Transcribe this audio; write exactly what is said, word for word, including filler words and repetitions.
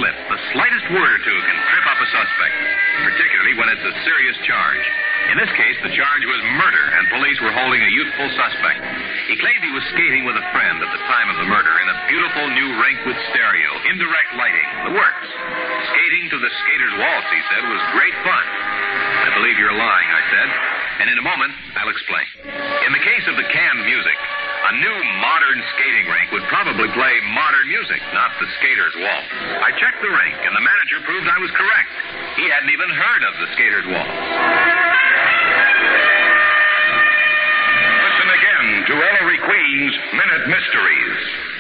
slip, the slightest word or two can trip up a suspect, particularly when it's a serious charge. In this case, the charge was murder, and police were holding a youthful suspect. He claimed he was skating with a friend at the time of the murder in a beautiful new rink with stereo, indirect lighting, the works. Skating to the skater's waltz, he said, was great fun. I believe you're lying, I said, and in a moment, I'll explain. In the case of the canned music, a new modern skating rink would probably play modern music, not the skater's waltz. I checked the rink, and the manager proved I was correct. He hadn't even heard of the skater's waltz. Listen again to Ellery Queen's Minute Mysteries.